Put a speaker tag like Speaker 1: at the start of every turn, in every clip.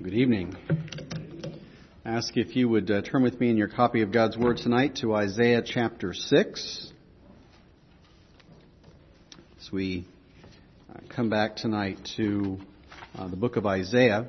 Speaker 1: Good evening. I ask if you would turn with me in your copy of God's Word tonight to Isaiah chapter 6. As we come back tonight to the book of Isaiah.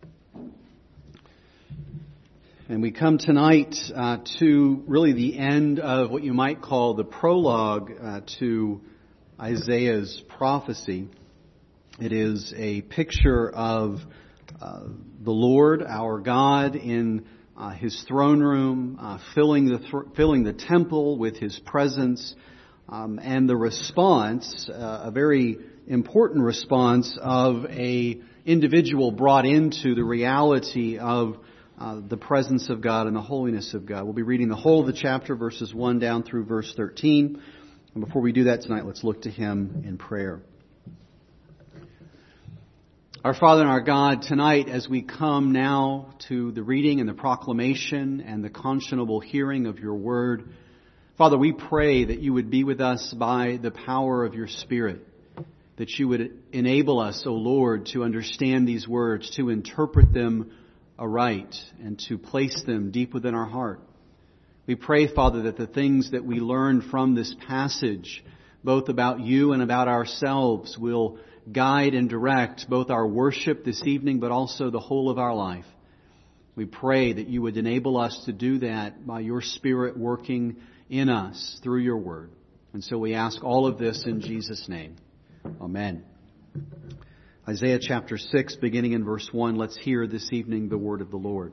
Speaker 1: And we come tonight to really the end of what you might call the prologue to Isaiah's prophecy. It is a picture of the Lord, our God, in His throne room, filling the temple with His presence, and the response, a very important response of a individual brought into the reality of the presence of God and the holiness of God. We'll be reading the whole of the chapter, verses 1 down through verse 13. And before we do that tonight, let's look to Him in prayer. Our Father and our God, tonight as we come now to the reading and the proclamation and the conscionable hearing of your word, Father, we pray that you would be with us by the power of your Spirit, that you would enable us, O Lord, to understand these words, to interpret them aright, and to place them deep within our heart. We pray, Father, that the things that we learn from this passage, both about you and about ourselves, will guide and direct both our worship this evening, but also the whole of our life. We pray that you would enable us to do that by your Spirit working in us through your word. And so we ask all of this in Jesus' name. Amen. Isaiah chapter 6, beginning in verse 1, let's hear this evening the word of the Lord.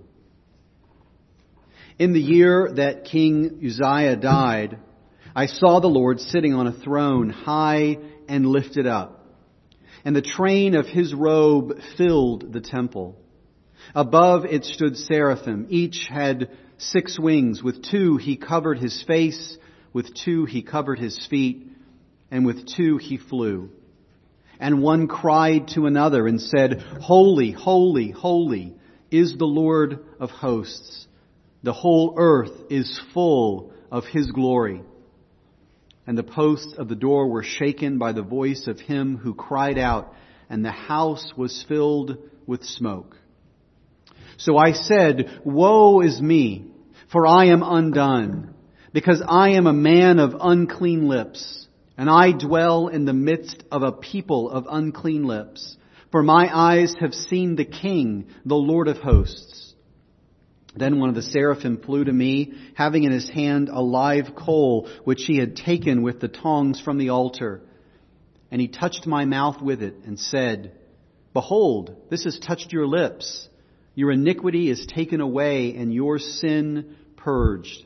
Speaker 1: In the year that King Uzziah died, I saw the Lord sitting on a throne, high and lifted up, and the train of his robe filled the temple. Above it stood seraphim. Each had 6 wings. With 2 he covered his face, with 2 he covered his feet, and with 2 he flew. And one cried to another and said, Holy, holy, holy is the Lord of hosts. The whole earth is full of His glory. And the posts of the door were shaken by the voice of him who cried out, and the house was filled with smoke. So I said, Woe is me, for I am undone, because I am a man of unclean lips, and I dwell in the midst of a people of unclean lips. For my eyes have seen the King, the Lord of hosts. Then one of the seraphim flew to me, having in his hand a live coal, which he had taken with the tongs from the altar. And he touched my mouth with it and said, Behold, this has touched your lips. Your iniquity is taken away and your sin purged.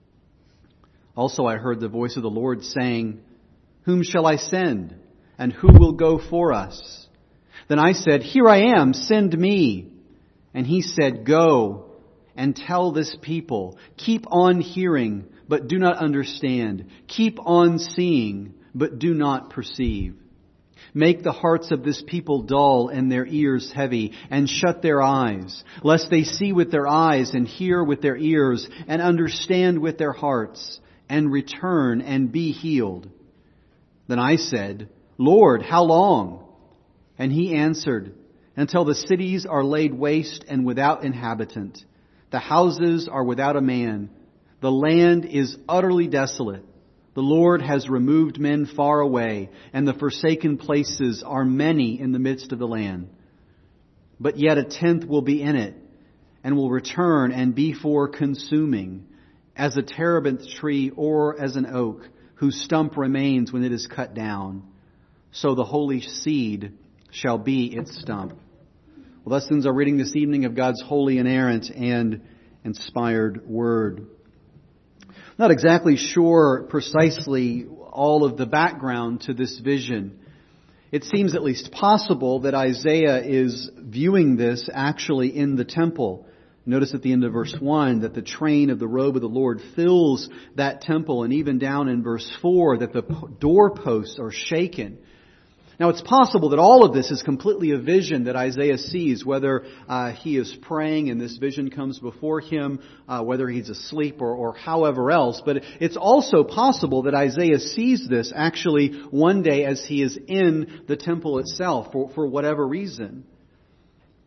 Speaker 1: Also I heard the voice of the Lord saying, Whom shall I send? And who will go for us? Then I said, Here I am, send me. And he said, Go and tell this people, keep on hearing, but do not understand. Keep on seeing, but do not perceive. Make the hearts of this people dull and their ears heavy, and shut their eyes, lest they see with their eyes and hear with their ears and understand with their hearts and return and be healed. Then I said, Lord, how long? And he answered, Until the cities are laid waste and without inhabitant. The houses are without a man. The land is utterly desolate. The Lord has removed men far away, and the forsaken places are many in the midst of the land. But yet 1/10 will be in it, and will return and be for consuming, as a terebinth tree or as an oak, whose stump remains when it is cut down. So the holy seed shall be its stump. Well, thus ends our reading this evening of God's holy, inerrant, and inspired Word. Not exactly sure precisely all of the background to this vision. It seems at least possible that Isaiah is viewing this actually in the temple. Notice at the end of verse 1 that the train of the robe of the Lord fills that temple, and even down in verse 4 that the doorposts are shaken. Now, it's possible that all of this is completely a vision that Isaiah sees, whether he is praying and this vision comes before him, whether he's asleep or however else. But it's also possible that Isaiah sees this actually one day as he is in the temple itself for whatever reason.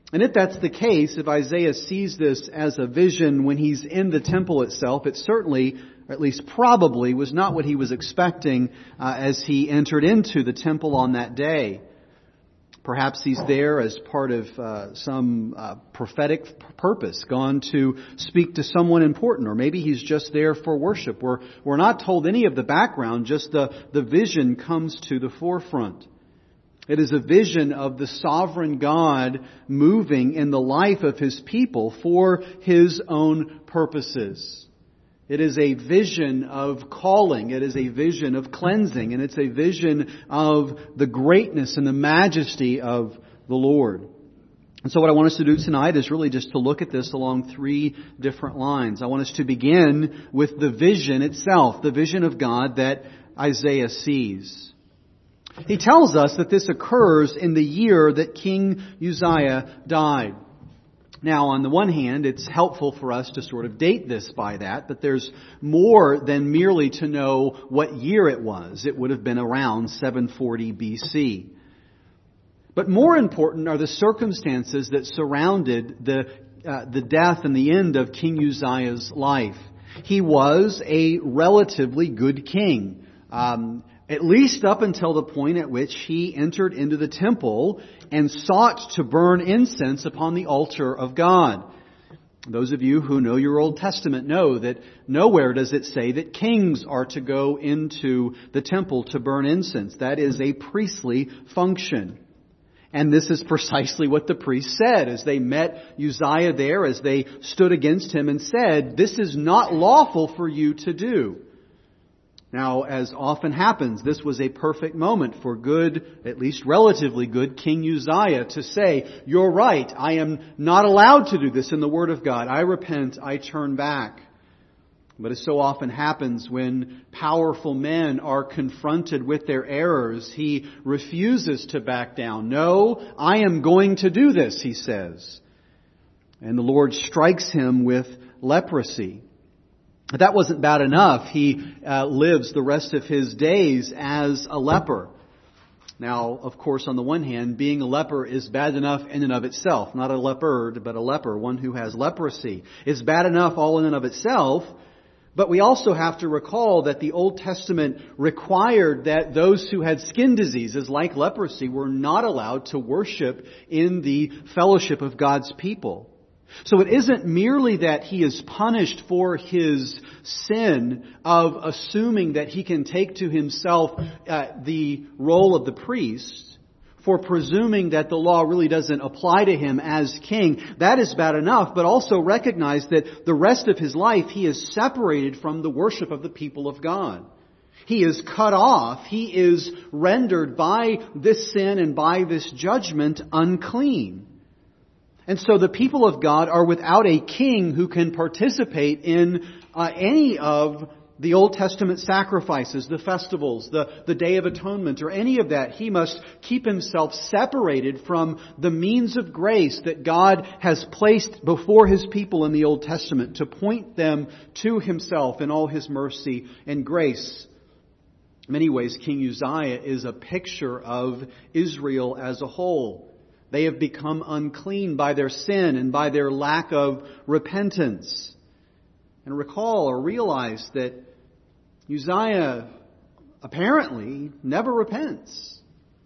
Speaker 1: And if that's the case, if Isaiah sees this as a vision when he's in the temple itself, it certainly, or at least probably, was not what he was expecting as he entered into the temple on that day. Perhaps he's there as part of some prophetic purpose, gone to speak to someone important, or maybe he's just there for worship. We're not told any of the background, just the vision comes to the forefront. It is a vision of the sovereign God moving in the life of His people for His own purposes. It is a vision of calling. It is a vision of cleansing. And it's a vision of the greatness and the majesty of the Lord. And so what I want us to do tonight is really just to look at this along three different lines. I want us to begin with the vision itself, the vision of God that Isaiah sees. He tells us that this occurs in the year that King Uzziah died. Now, on the one hand, it's helpful for us to sort of date this by that, but there's more than merely to know what year it was. It would have been around 740 BC. But more important are the circumstances that surrounded the death and the end of King Uzziah's life. He was a relatively good king. At least up until the point at which he entered into the temple and sought to burn incense upon the altar of God. Those of you who know your Old Testament know that nowhere does it say that kings are to go into the temple to burn incense. That is a priestly function. And this is precisely what the priests said as they met Uzziah there, as they stood against him and said, "This is not lawful for you to do." Now, as often happens, this was a perfect moment for good, at least relatively good, King Uzziah to say, "You're right, I am not allowed to do this in the Word of God. I repent, I turn back." But as so often happens when powerful men are confronted with their errors, he refuses to back down. "No, I am going to do this," he says. And the Lord strikes him with leprosy. But that wasn't bad enough. He lives the rest of his days as a leper. Now, of course, on the one hand, being a leper is bad enough in and of itself. Not a leopard, but a leper, one who has leprosy. It's bad enough all in and of itself. But we also have to recall that the Old Testament required that those who had skin diseases like leprosy were not allowed to worship in the fellowship of God's people. So it isn't merely that he is punished for his sin of assuming that he can take to himself the role of the priest, for presuming that the law really doesn't apply to him as king. That is bad enough, but also recognize that the rest of his life he is separated from the worship of the people of God. He is cut off. He is rendered by this sin and by this judgment unclean. And so the people of God are without a king who can participate in any of the Old Testament sacrifices, the festivals, the Day of Atonement, or any of that. He must keep himself separated from the means of grace that God has placed before His people in the Old Testament to point them to Himself in all His mercy and grace. In many ways, King Uzziah is a picture of Israel as a whole. They have become unclean by their sin and by their lack of repentance. And recall or realize that Uzziah apparently never repents.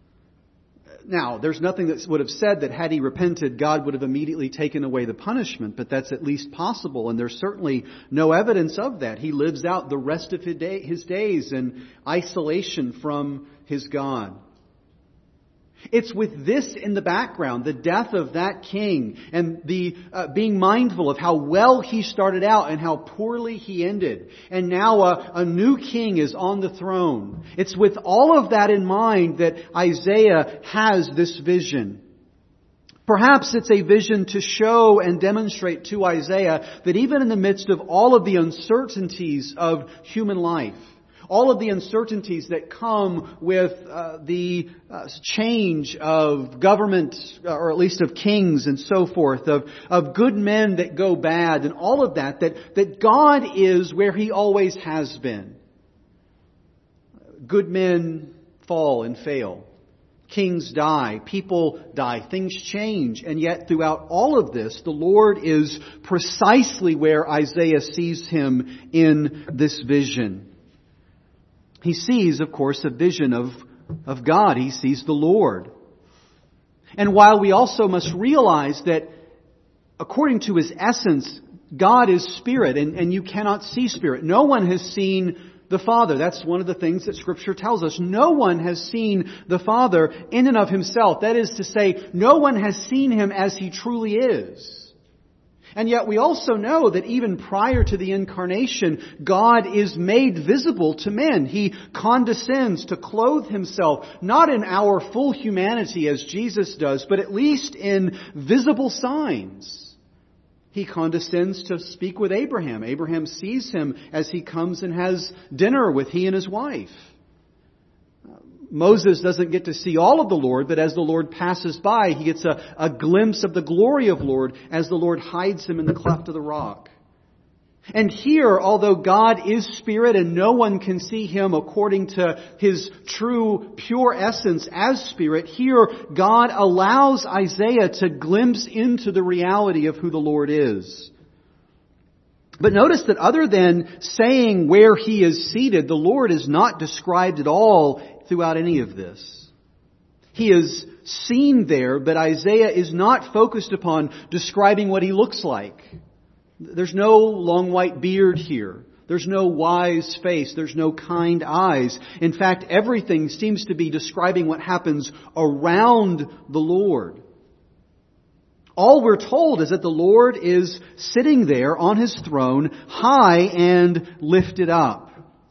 Speaker 1: Now, there's nothing that would have said that had he repented, God would have immediately taken away the punishment, but that's at least possible, and there's certainly no evidence of that. He lives out the rest of his days in isolation from his God. It's with this in the background, the death of that king, and the being mindful of how well he started out and how poorly he ended. And now a new king is on the throne. It's with all of that in mind that Isaiah has this vision. Perhaps it's a vision to show and demonstrate to Isaiah that even in the midst of all of the uncertainties of human life, all of the uncertainties that come with the change of government, or at least of kings and so forth, of good men that go bad, and all of that God is where He always has been. Good men fall and fail. Kings die, people die, things change, and yet throughout all of this, the Lord is precisely where Isaiah sees Him in this vision. He sees, of course, a vision of God. He sees the Lord. And while we also must realize that according to His essence, God is Spirit, and you cannot see Spirit. No one has seen the Father. That's one of the things that Scripture tells us. No one has seen the Father in and of Himself. That is to say, no one has seen Him as He truly is. And yet we also know that even prior to the incarnation, God is made visible to men. He condescends to clothe Himself, not in our full humanity as Jesus does, but at least in visible signs. He condescends to speak with Abraham. Abraham sees Him as he comes and has dinner with he and his wife. Moses doesn't get to see all of the Lord, but as the Lord passes by, he gets a glimpse of the glory of the Lord as the Lord hides Him in the cleft of the rock. And here, although God is Spirit and no one can see Him according to His true, pure essence as Spirit, here God allows Isaiah to glimpse into the reality of who the Lord is. But notice that other than saying where He is seated, the Lord is not described at all throughout any of this. He is seen there, but Isaiah is not focused upon describing what He looks like. There's no long white beard here. There's no wise face. There's no kind eyes. In fact, everything seems to be describing what happens around the Lord. All we're told is that the Lord is sitting there on His throne, high and lifted up.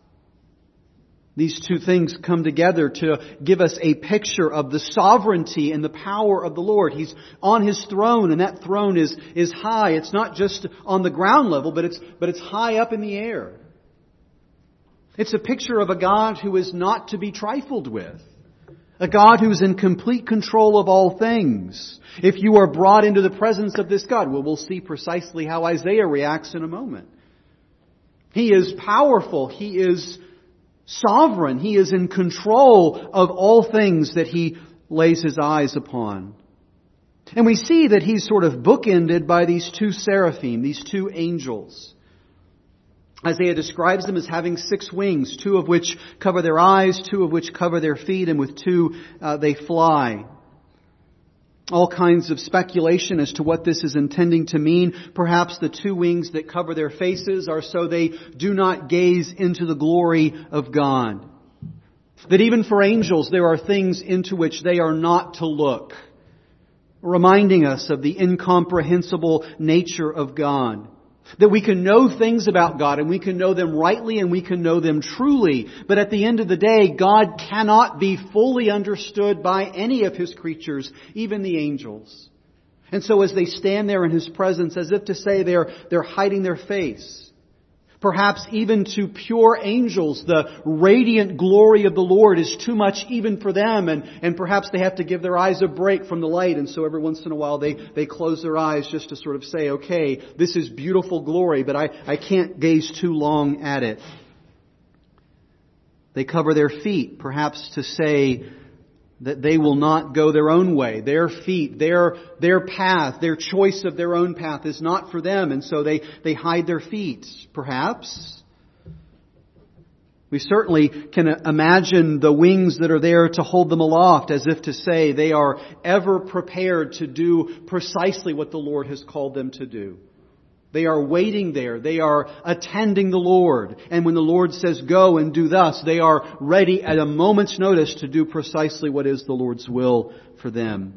Speaker 1: These two things come together to give us a picture of the sovereignty and the power of the Lord. He's on His throne, and that throne is high. It's not just on the ground level, but it's high up in the air. It's a picture of a God who is not to be trifled with. A God who is in complete control of all things. If you are brought into the presence of this God, well, we'll see precisely how Isaiah reacts in a moment. He is powerful. He is sovereign. He is in control of all things that He lays His eyes upon. And we see that He's sort of bookended by these two seraphim, these two angels. Isaiah describes them as having 6 wings, 2 of which cover their eyes, 2 of which cover their feet, and with 2 they fly. All kinds of speculation as to what this is intending to mean. Perhaps the 2 wings that cover their faces are so they do not gaze into the glory of God. That even for angels there are things into which they are not to look. Reminding us of the incomprehensible nature of God. That we can know things about God and we can know them rightly and we can know them truly. But at the end of the day, God cannot be fully understood by any of His creatures, even the angels. And so as they stand there in His presence, as if to say they're hiding their face. Perhaps even to pure angels, the radiant glory of the Lord is too much even for them. And perhaps they have to give their eyes a break from the light. And so every once in a while they close their eyes just to sort of say, okay, this is beautiful glory, but I can't gaze too long at it. They cover their feet, perhaps to say that they will not go their own way. Their feet, their path, their choice of their own path is not for them. And so they hide their feet, perhaps. We certainly can imagine the wings that are there to hold them aloft, as if to say they are ever prepared to do precisely what the Lord has called them to do. They are waiting there. They are attending the Lord. And when the Lord says, go and do thus, they are ready at a moment's notice to do precisely what is the Lord's will for them.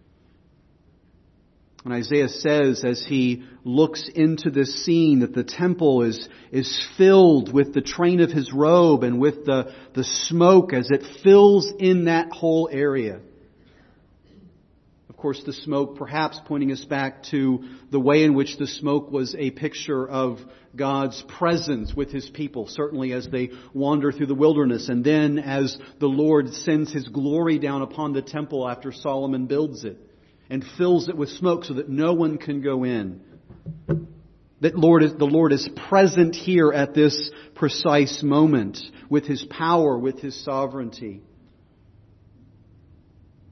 Speaker 1: And Isaiah says, as he looks into this scene, that the temple is filled with the train of His robe and with the smoke as it fills in that whole area. Of course, the smoke perhaps pointing us back to the way in which the smoke was a picture of God's presence with His people, certainly as they wander through the wilderness. And then as the Lord sends His glory down upon the temple after Solomon builds it and fills it with smoke so that no one can go in. That the Lord is present here at this precise moment with His power, with His sovereignty.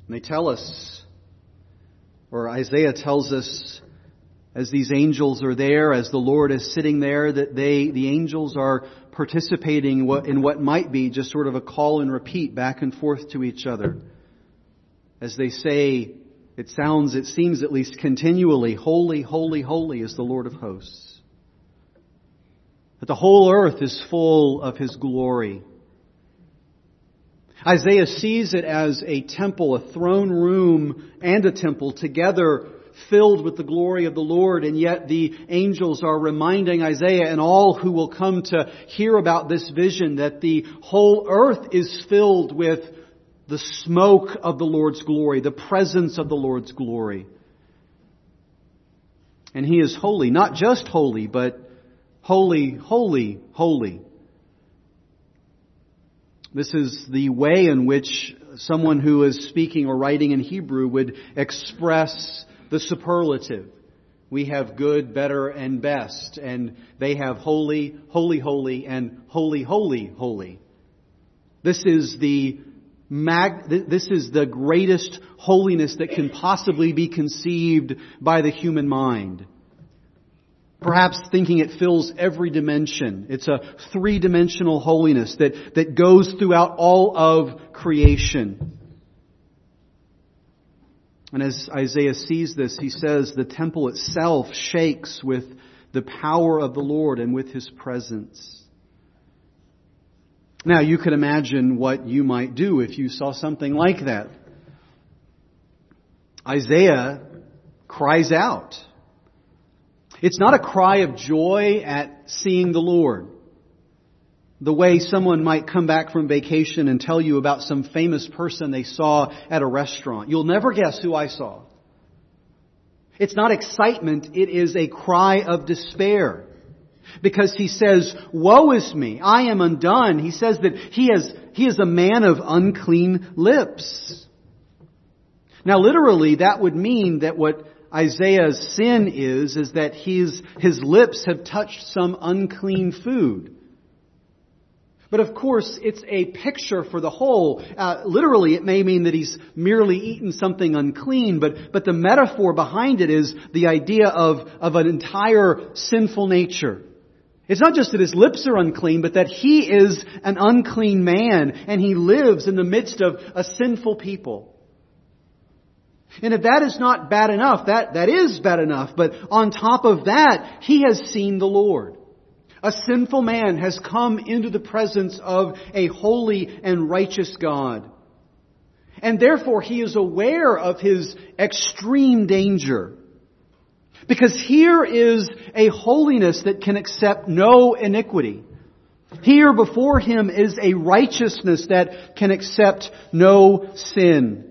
Speaker 1: And they tell us, or Isaiah tells us, as these angels are there, as the Lord is sitting there, that the angels are participating in what might be just sort of a call and repeat back and forth to each other. As they say, it seems at least continually, holy, holy, holy is the Lord of hosts. That the whole earth is full of His glory. Isaiah sees it as a temple, a throne room and a temple together filled with the glory of the Lord, and yet the angels are reminding Isaiah and all who will come to hear about this vision that the whole earth is filled with the smoke of the Lord's glory, the presence of the Lord's glory. And He is holy, not just holy, but holy, holy, holy. This is the way in which someone who is speaking or writing in Hebrew would express the superlative. We have good, better, and best, and they have holy, holy, holy, and holy, holy, holy. This is the greatest holiness that can possibly be conceived by the human mind. Perhaps thinking it fills every dimension. It's a three-dimensional holiness that goes throughout all of creation. And as Isaiah sees this, he says the temple itself shakes with the power of the Lord and with His presence. Now, you could imagine what you might do if you saw something like that. Isaiah cries out. It's not a cry of joy at seeing the Lord, the way someone might come back from vacation and tell you about some famous person they saw at a restaurant. You'll never guess who I saw. It's not excitement, it is a cry of despair. Because he says, "Woe is me, I am undone." He says that he is a man of unclean lips. Now literally that would mean that what Isaiah's sin is that his lips have touched some unclean food. But of course, it's a picture for the whole. Literally, it may mean that he's merely eaten something unclean, but the metaphor behind it is the idea of an entire sinful nature. It's not just that his lips are unclean, but that he is an unclean man, and he lives in the midst of a sinful people. And if that is not bad enough, that is bad enough, but on top of that, he has seen the Lord. A sinful man has come into the presence of a holy and righteous God. And therefore he is aware of his extreme danger. Because here is a holiness that can accept no iniquity. Here before him is a righteousness that can accept no sin.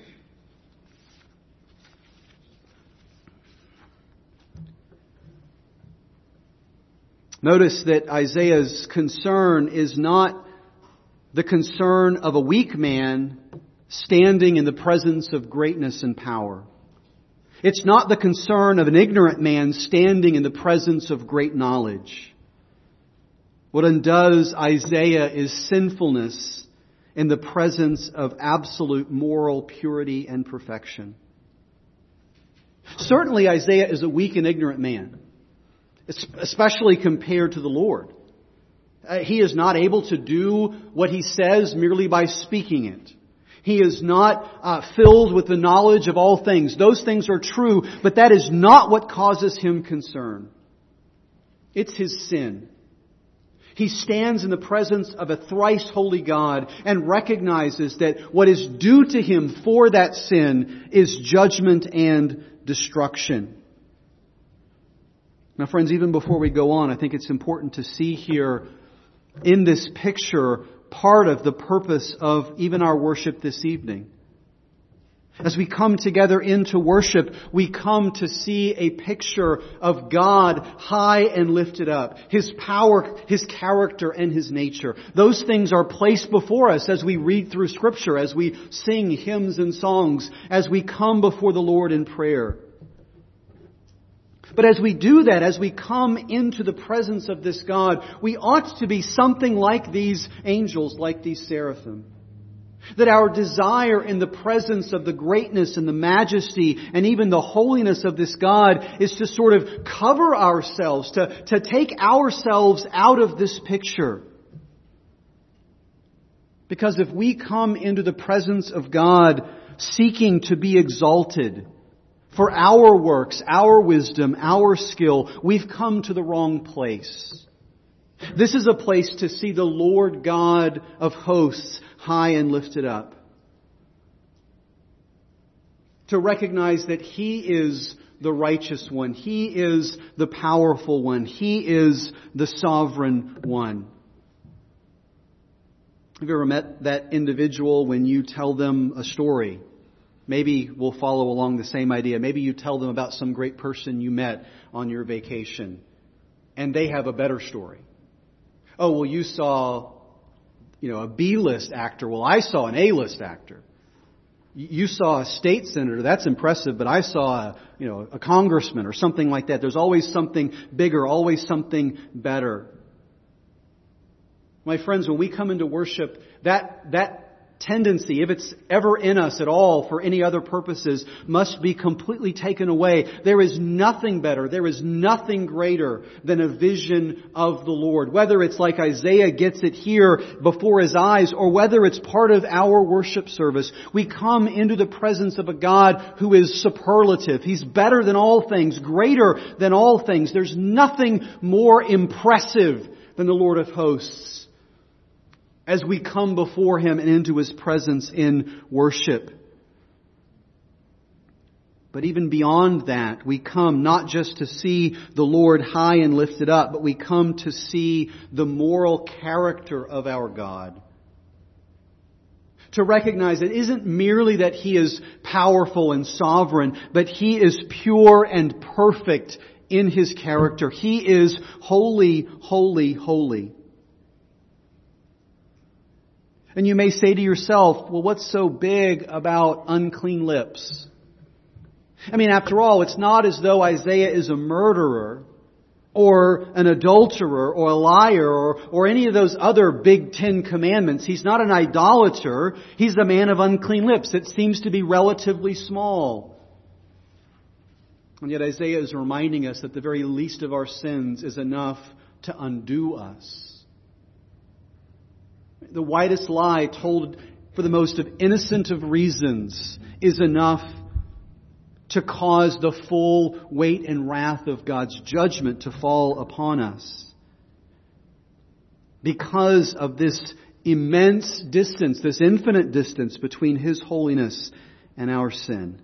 Speaker 1: Notice that Isaiah's concern is not the concern of a weak man standing in the presence of greatness and power. It's not the concern of an ignorant man standing in the presence of great knowledge. What undoes Isaiah is sinfulness in the presence of absolute moral purity and perfection. Certainly Isaiah is a weak and ignorant man, especially compared to the Lord. He is not able to do what he says merely by speaking it. He is not filled with the knowledge of all things. Those things are true, but that is not what causes him concern. It's his sin. He stands in the presence of a thrice holy God and recognizes that what is due to him for that sin is judgment and destruction. Now, friends, even before we go on, I think it's important to see here in this picture part of the purpose of even our worship this evening. As we come together into worship, we come to see a picture of God high and lifted up. His power, His character, and His nature. Those things are placed before us as we read through Scripture, as we sing hymns and songs, as we come before the Lord in prayer. But as we do that, as we come into the presence of this God, we ought to be something like these angels, like these seraphim. That our desire in the presence of the greatness and the majesty and even the holiness of this God is to sort of cover ourselves, to take ourselves out of this picture. Because if we come into the presence of God seeking to be exalted for our works, our wisdom, our skill, we've come to the wrong place. This is a place to see the Lord God of hosts high and lifted up. To recognize that He is the righteous one. He is the powerful one. He is the sovereign one. Have you ever met that individual when you tell them a story? Maybe we'll follow along the same idea. Maybe you tell them about some great person you met on your vacation, and they have a better story. Oh, well, you saw, a B-list actor. Well, I saw an A-list actor. You saw a state senator. That's impressive, but I saw a congressman or something like that. There's always something bigger, always something better. My friends, when we come into worship, that tendency, if it's ever in us at all for any other purposes, must be completely taken away. There is nothing better, there is nothing greater than a vision of the Lord. Whether it's like Isaiah gets it here before his eyes, or whether it's part of our worship service, we come into the presence of a God who is superlative. He's better than all things, greater than all things. There's nothing more impressive than the Lord of hosts as we come before Him and into His presence in worship. But even beyond that, we come not just to see the Lord high and lifted up, but we come to see the moral character of our God. To recognize it isn't merely that He is powerful and sovereign, but He is pure and perfect in His character. He is holy, holy, holy. And you may say to yourself, well, what's so big about unclean lips? I mean, after all, it's not as though Isaiah is a murderer or an adulterer or a liar or any of those other big 10 commandments. He's not an idolater. He's the man of unclean lips. It seems to be relatively small. And yet Isaiah is reminding us that the very least of our sins is enough to undo us. The widest lie told for the most innocent of reasons is enough to cause the full weight and wrath of God's judgment to fall upon us. Because of this immense distance, this infinite distance between His holiness and our sin.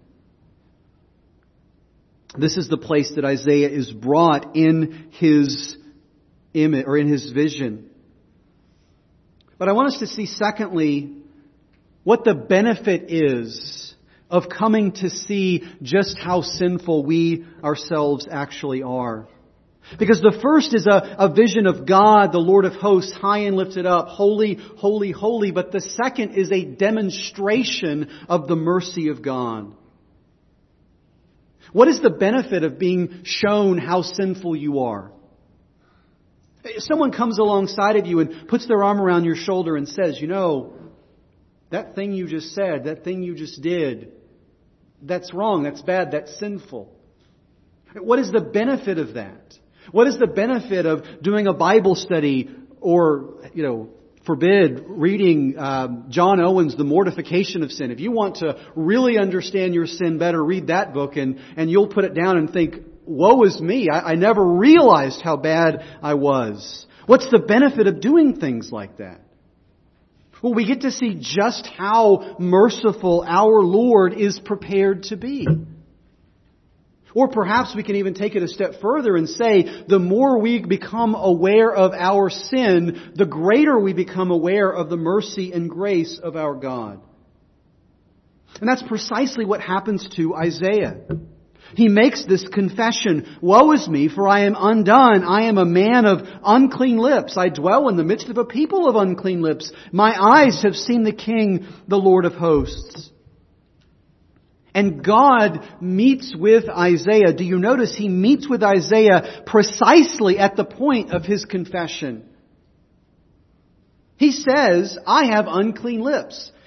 Speaker 1: This is the place that Isaiah is brought in his image or in his vision. But I want us to see, secondly, what the benefit is of coming to see just how sinful we ourselves actually are. Because the first is a vision of God, the Lord of hosts, high and lifted up, holy, holy, holy. But the second is a demonstration of the mercy of God. What is the benefit of being shown how sinful you are? Someone comes alongside of you and puts their arm around your shoulder and says, that thing you just said, that thing you just did, that's wrong, that's bad, that's sinful. What is the benefit of that? What is the benefit of doing a Bible study or, forbid reading John Owen's The Mortification of Sin? If you want to really understand your sin better, read that book and you'll put it down and think, woe is me. I never realized how bad I was. What's the benefit of doing things like that? Well, we get to see just how merciful our Lord is prepared to be. Or perhaps we can even take it a step further and say, the more we become aware of our sin, the greater we become aware of the mercy and grace of our God. And that's precisely what happens to Isaiah. He makes this confession, woe is me, for I am undone. I am a man of unclean lips. I dwell in the midst of a people of unclean lips. My eyes have seen the King, the Lord of hosts. And God meets with Isaiah. Do you notice He meets with Isaiah precisely at the point of his confession? He says, I have unclean lips.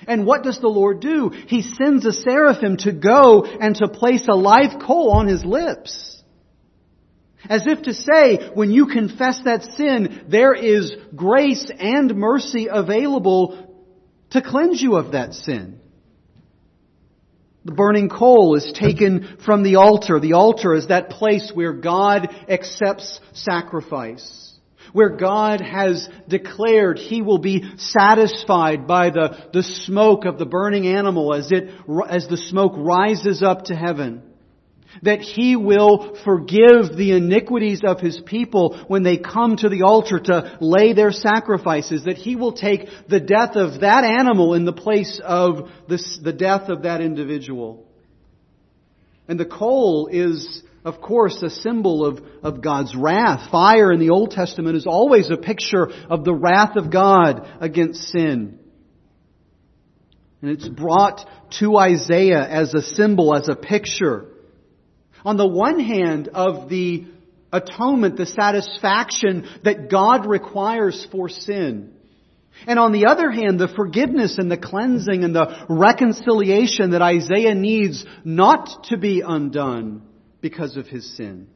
Speaker 1: And what does the Lord do? He sends a seraphim to go and to place a live coal on his lips. As if to say, when you confess that sin, there is grace and mercy available to cleanse you of that sin. The burning coal is taken from the altar. The altar is that place where God accepts sacrifice, where God has declared He will be satisfied by the smoke of the burning animal as the smoke rises up to heaven. That He will forgive the iniquities of His people when they come to the altar to lay their sacrifices. That He will take the death of that animal in the place of the death of that individual. And the coal is, of course, a symbol of God's wrath. Fire in the Old Testament is always a picture of the wrath of God against sin. And it's brought to Isaiah as a symbol, as a picture. On the one hand, of the atonement, the satisfaction that God requires for sin. And on the other hand, the forgiveness and the cleansing and the reconciliation that Isaiah needs not to be undone because of his sin.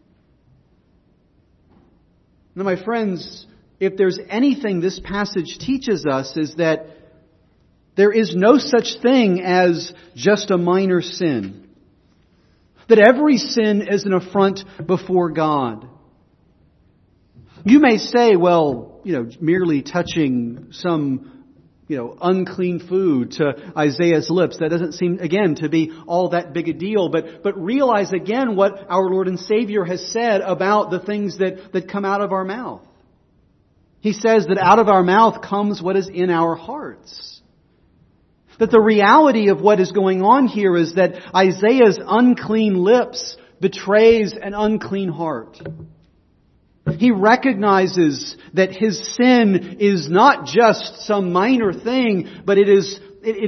Speaker 1: Now, my friends, if there's anything this passage teaches us, is that there is no such thing as just a minor sin. That every sin is an affront before God. You may say, well, merely touching some, unclean food to Isaiah's lips, that doesn't seem, again, to be all that big a deal. But realize again what our Lord and Savior has said about the things that come out of our mouth. He says that out of our mouth comes what is in our hearts. That the reality of what is going on here is that Isaiah's unclean lips betrays an unclean heart. He recognizes that his sin is not just some minor thing, but it is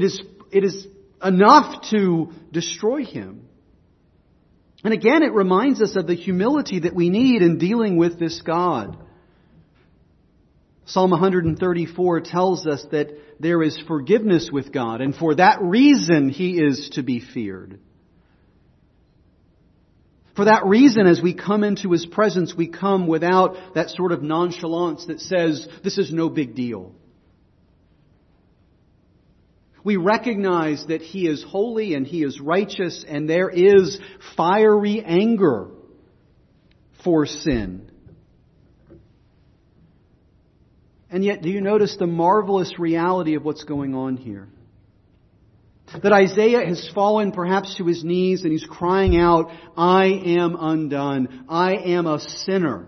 Speaker 1: enough to destroy him. And again, it reminds us of the humility that we need in dealing with this God. Psalm 134 tells us that there is forgiveness with God, and for that reason He is to be feared. For that reason, as we come into His presence, we come without that sort of nonchalance that says, this is no big deal. We recognize that He is holy and He is righteous, and there is fiery anger for sin. And yet, do you notice the marvelous reality of what's going on here? That Isaiah has fallen perhaps to his knees and he's crying out, I am undone. I am a sinner.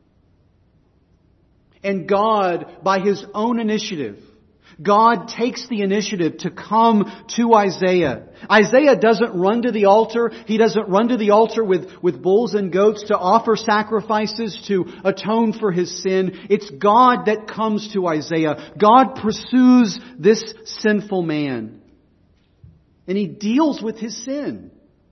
Speaker 1: And God, by His own initiative, God takes the initiative to come to Isaiah. Isaiah doesn't run to the altar. He doesn't run to the altar with bulls and goats to offer sacrifices to atone for his sin. It's God that comes to Isaiah. God pursues this sinful man. And He deals with his sin.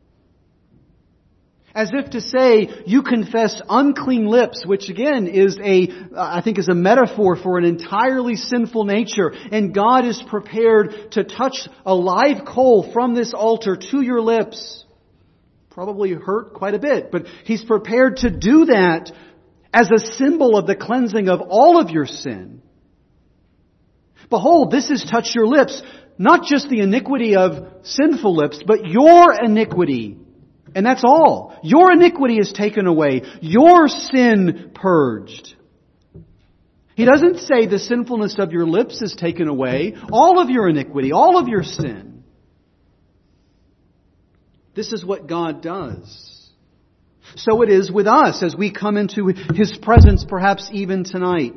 Speaker 1: As if to say, you confess unclean lips, which again is I think is a metaphor for an entirely sinful nature. And God is prepared to touch a live coal from this altar to your lips. Probably hurt quite a bit, but He's prepared to do that as a symbol of the cleansing of all of your sin. Behold, this has touched your lips, not just the iniquity of sinful lips, but your iniquity. And that's all. Your iniquity is taken away. Your sin purged. He doesn't say the sinfulness of your lips is taken away. All of your iniquity, all of your sin. This is what God does. So it is with us as we come into His presence, perhaps even tonight.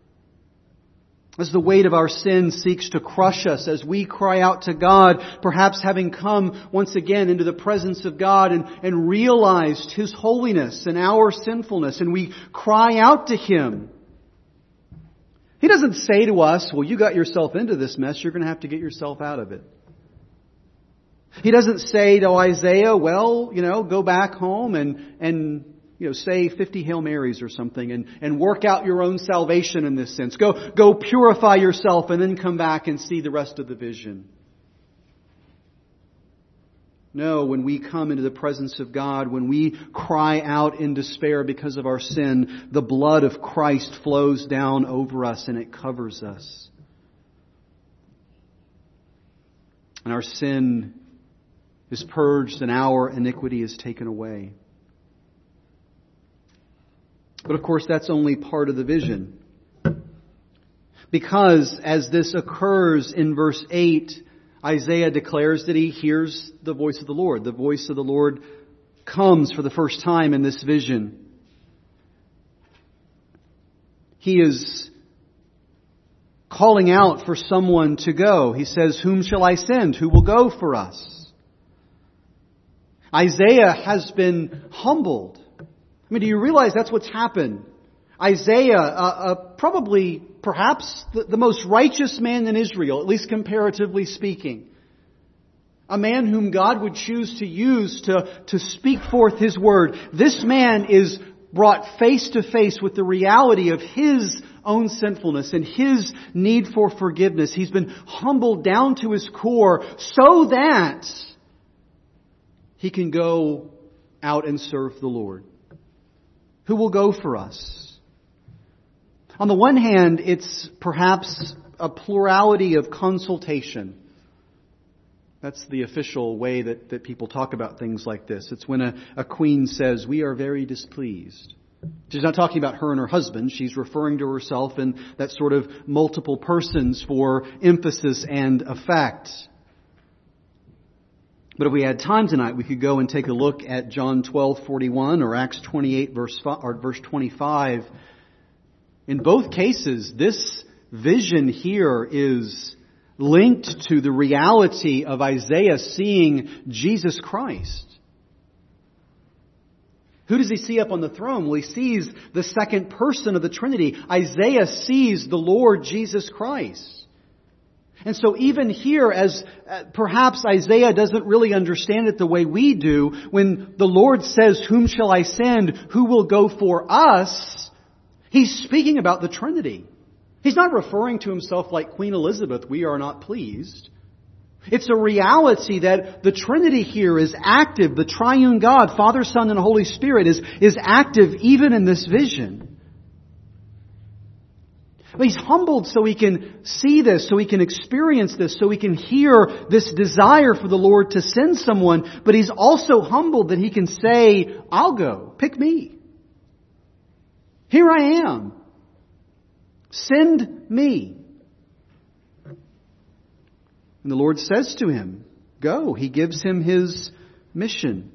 Speaker 1: As the weight of our sin seeks to crush us, as we cry out to God, perhaps having come once again into the presence of God and realized His holiness and our sinfulness, and we cry out to Him. He doesn't say to us, well, you got yourself into this mess, you're going to have to get yourself out of it. He doesn't say to Isaiah, well, go back home and say 50 Hail Marys or something and work out your own salvation in this sense. Go purify yourself and then come back and see the rest of the vision. No, when we come into the presence of God, when we cry out in despair because of our sin, the blood of Christ flows down over us and it covers us. And our sin is purged and our iniquity is taken away. But of course, that's only part of the vision. Because as this occurs in verse 8, Isaiah declares that he hears the voice of the Lord. The voice of the Lord comes for the first time in this vision. He is calling out for someone to go. He says, "Whom shall I send? Who will go for us?" Isaiah has been humbled. I mean, do you realize that's what's happened? Isaiah, perhaps the most righteous man in Israel, at least comparatively speaking. A man whom God would choose to use to speak forth His word. This man is brought face to face with the reality of his own sinfulness and his need for forgiveness. He's been humbled down to his core so that he can go out and serve the Lord. Who will go for us? On the one hand, it's perhaps a plurality of consultation. That's the official way that people talk about things like this. It's when a queen says, "We are very displeased." She's not talking about her and her husband. She's referring to herself in that sort of multiple persons for emphasis and effect. But if we had time tonight, we could go and take a look at John 12:41 or Acts 28 verse 25. In both cases, this vision here is linked to the reality of Isaiah seeing Jesus Christ. Who does he see up on the throne? Well, he sees the second person of the Trinity. Isaiah sees the Lord Jesus Christ. And so even here, as perhaps Isaiah doesn't really understand it the way we do, when the Lord says, "Whom shall I send? Who will go for us?" He's speaking about the Trinity. He's not referring to himself like Queen Elizabeth, "We are not pleased." It's a reality that the Trinity here is active. The triune God, Father, Son, and Holy Spirit is active even in this vision. But he's humbled so he can see this, so he can experience this, so he can hear this desire for the Lord to send someone. But he's also humbled that he can say, "I'll go. Pick me. Here I am. Send me." And the Lord says to him, "Go." He gives him his mission.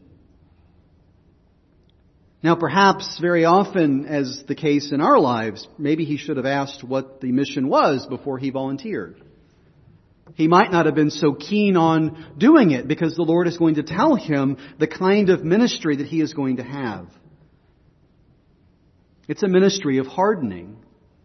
Speaker 1: Now, perhaps very often, as the case in our lives, maybe he should have asked what the mission was before he volunteered. He might not have been so keen on doing it because the Lord is going to tell him the kind of ministry that he is going to have. It's a ministry of hardening.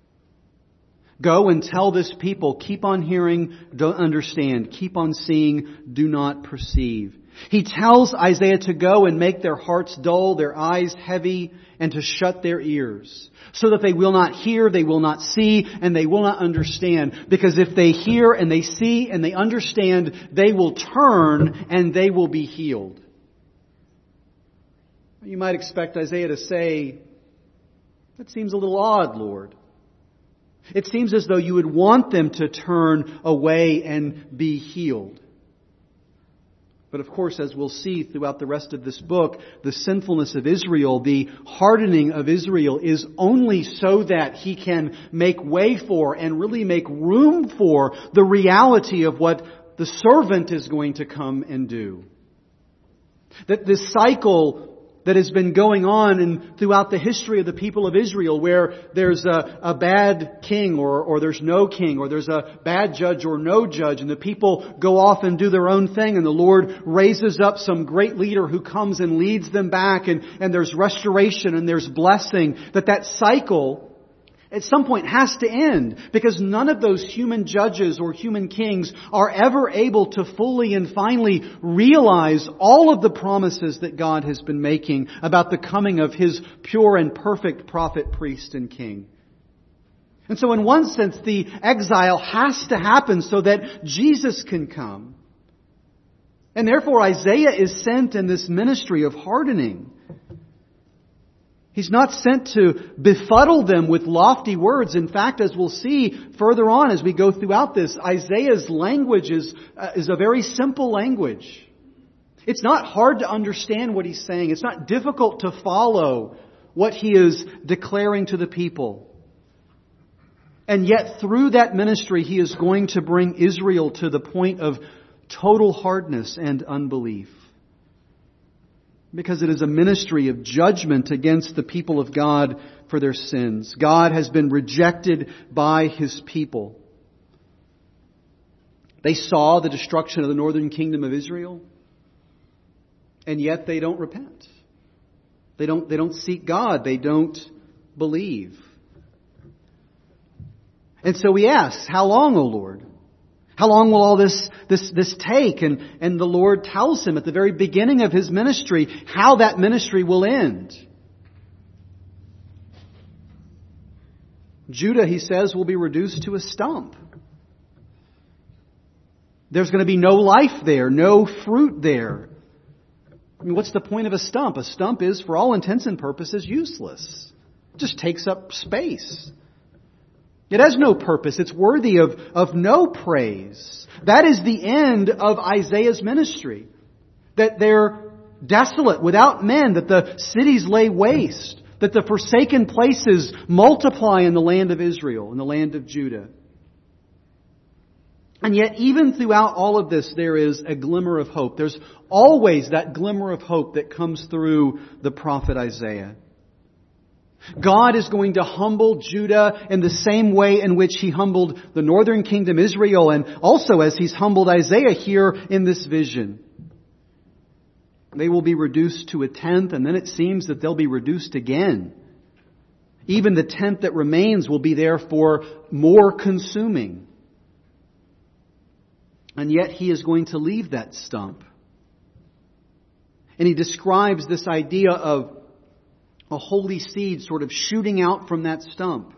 Speaker 1: Go and tell this people, keep on hearing, don't understand. Keep on seeing, do not perceive. He tells Isaiah to go and make their hearts dull, their eyes heavy, and to shut their ears, so that they will not hear, they will not see, and they will not understand. Because if they hear and they see and they understand, they will turn and they will be healed. You might expect Isaiah to say, "That seems a little odd, Lord. It seems as though you would want them to turn away and be healed." But of course, as we'll see throughout the rest of this book, the sinfulness of Israel, the hardening of Israel is only so that He can make way for and really make room for the reality of what the servant is going to come and do. That this cycle that has been going on and throughout the history of the people of Israel, where there's a bad king or there's no king, or there's a bad judge or no judge, and the people go off and do their own thing, and the Lord raises up some great leader who comes and leads them back, and there's restoration and there's blessing, that cycle at some point has to end, because none of those human judges or human kings are ever able to fully and finally realize all of the promises that God has been making about the coming of His pure and perfect prophet, priest, and king. And so in one sense, the exile has to happen so that Jesus can come. And therefore Isaiah is sent in this ministry of hardening. He's not sent to befuddle them with lofty words. In fact, as we'll see further on as we go throughout this, Isaiah's language is a very simple language. It's not hard to understand what he's saying. It's not difficult to follow what he is declaring to the people. And yet through that ministry, he is going to bring Israel to the point of total hardness and unbelief. Because it is a ministry of judgment against the people of God for their sins. God has been rejected by His people. They saw the destruction of the northern kingdom of Israel, and yet they don't repent. They don't seek God. They don't believe. And so we ask, how long, O Lord? How long will all this take? And the Lord tells him at the very beginning of his ministry how that ministry will end. Judah, he says, will be reduced to a stump. There's going to be no life there, no fruit there. I mean, what's the point of a stump? A stump is, for all intents and purposes, useless. It just takes up space. It has no purpose. It's worthy of no praise. That is the end of Isaiah's ministry. That they're desolate, without men, that the cities lay waste, that the forsaken places multiply in the land of Israel, in the land of Judah. And yet, even throughout all of this, there is a glimmer of hope. There's always that glimmer of hope that comes through the prophet Isaiah. God is going to humble Judah in the same way in which He humbled the northern kingdom Israel, and also as He's humbled Isaiah here in this vision. They will be reduced to a tenth, and then it seems that they'll be reduced again. Even the tenth that remains will be therefore more consuming. And yet He is going to leave that stump. And He describes this idea of a holy seed sort of shooting out from that stump.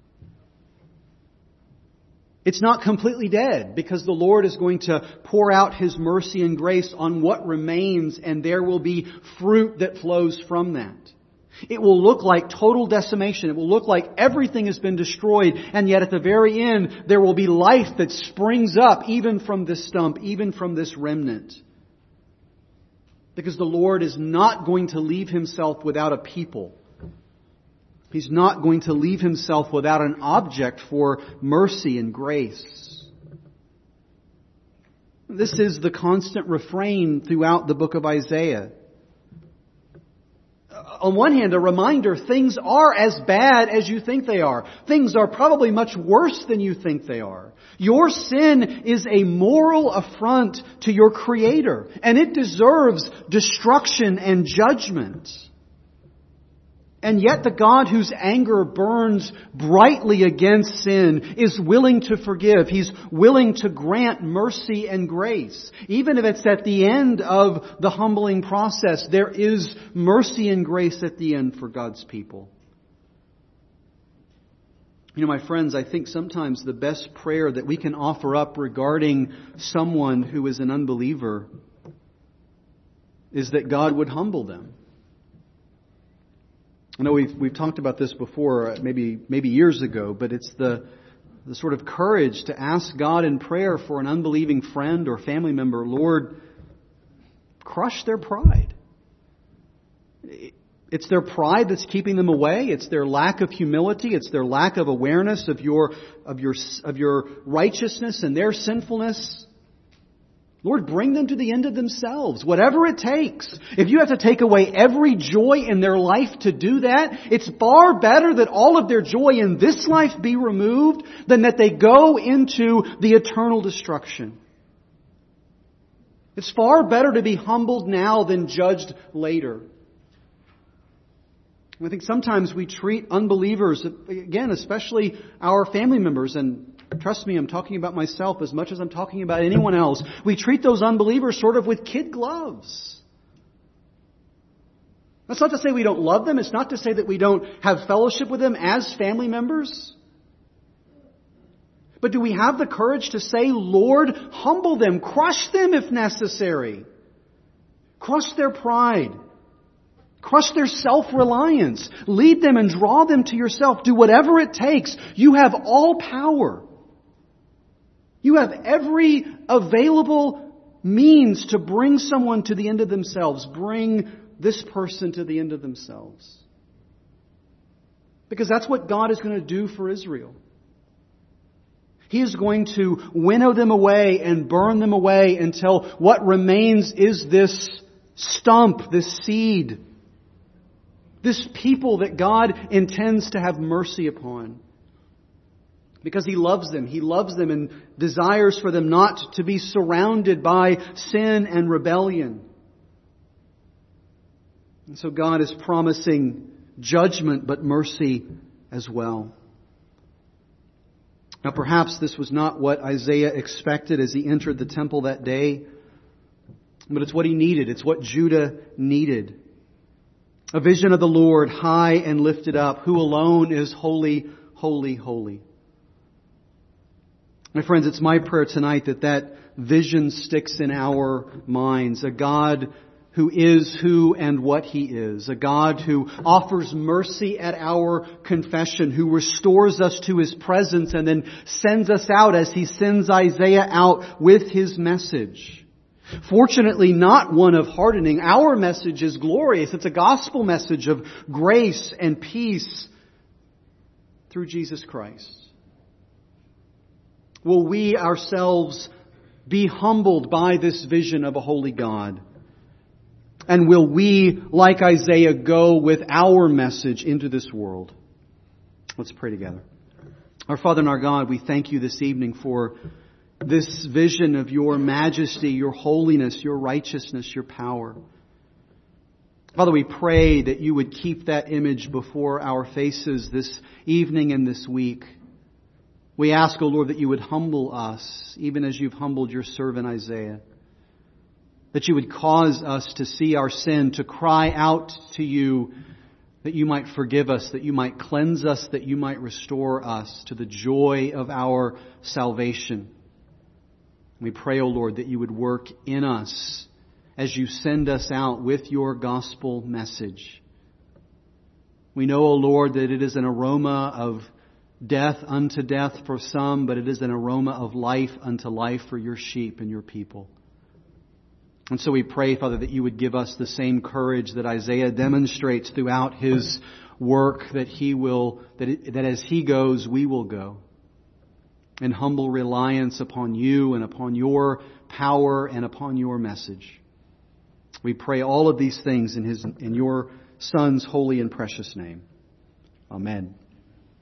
Speaker 1: It's not completely dead, because the Lord is going to pour out His mercy and grace on what remains, and there will be fruit that flows from that. It will look like total decimation. It will look like everything has been destroyed, and yet at the very end there will be life that springs up even from this stump, even from this remnant. Because the Lord is not going to leave Himself without a people. He's not going to leave Himself without an object for mercy and grace. This is the constant refrain throughout the book of Isaiah. On one hand, a reminder, things are as bad as you think they are. Things are probably much worse than you think they are. Your sin is a moral affront to your Creator, and it deserves destruction and judgment. And yet the God whose anger burns brightly against sin is willing to forgive. He's willing to grant mercy and grace. Even if it's at the end of the humbling process, there is mercy and grace at the end for God's people. You know, my friends, I think sometimes the best prayer that we can offer up regarding someone who is an unbeliever is that God would humble them. I know we've talked about this before, maybe years ago, but it's the sort of courage to ask God in prayer for an unbelieving friend or family member, Lord, crush their pride. It's their pride that's keeping them away. It's their lack of humility. It's their lack of awareness of your righteousness and their sinfulness. Lord, bring them to the end of themselves, whatever it takes. If you have to take away every joy in their life to do that, it's far better that all of their joy in this life be removed than that they go into the eternal destruction. It's far better to be humbled now than judged later. I think sometimes we treat unbelievers, again, especially our family members, and trust me, I'm talking about myself as much as I'm talking about anyone else. We treat those unbelievers sort of with kid gloves. That's not to say we don't love them. It's not to say that we don't have fellowship with them as family members. But do we have the courage to say, Lord, humble them, crush them if necessary. Crush their pride. Crush their self-reliance. Lead them and draw them to yourself. Do whatever it takes. You have all power. You have every available means to bring someone to the end of themselves. Bring this person to the end of themselves. Because that's what God is going to do for Israel. He is going to winnow them away and burn them away until what remains is this stump, this seed, this people that God intends to have mercy upon. Because He loves them. He loves them and desires for them not to be surrounded by sin and rebellion. And so God is promising judgment but mercy as well. Now perhaps this was not what Isaiah expected as he entered the temple that day, but it's what he needed. It's what Judah needed. A vision of the Lord high and lifted up, who alone is holy, holy, holy. My friends, it's my prayer tonight that vision sticks in our minds. A God who is who and what He is. A God who offers mercy at our confession, who restores us to His presence and then sends us out as He sends Isaiah out with His message. Fortunately, not one of hardening. Our message is glorious. It's a gospel message of grace and peace through Jesus Christ. Will we ourselves be humbled by this vision of a holy God? And will we, like Isaiah, go with our message into this world? Let's pray together. Our Father and our God, we thank You this evening for this vision of Your majesty, Your holiness, Your righteousness, Your power. Father, we pray that You would keep that image before our faces this evening and this week. We ask, O Lord, that You would humble us, even as You've humbled Your servant Isaiah. That You would cause us to see our sin, to cry out to You, that You might forgive us, that You might cleanse us, that You might restore us to the joy of our salvation. We pray, O Lord, that You would work in us as You send us out with Your gospel message. We know, O Lord, that it is an aroma of death unto death for some, but it is an aroma of life unto life for Your sheep and Your people. And so we pray, Father, that You would give us the same courage that Isaiah demonstrates throughout his work, that as he goes, we will go. In humble reliance upon You and upon Your power and upon Your message. We pray all of these things in Your Son's holy and precious name. Amen.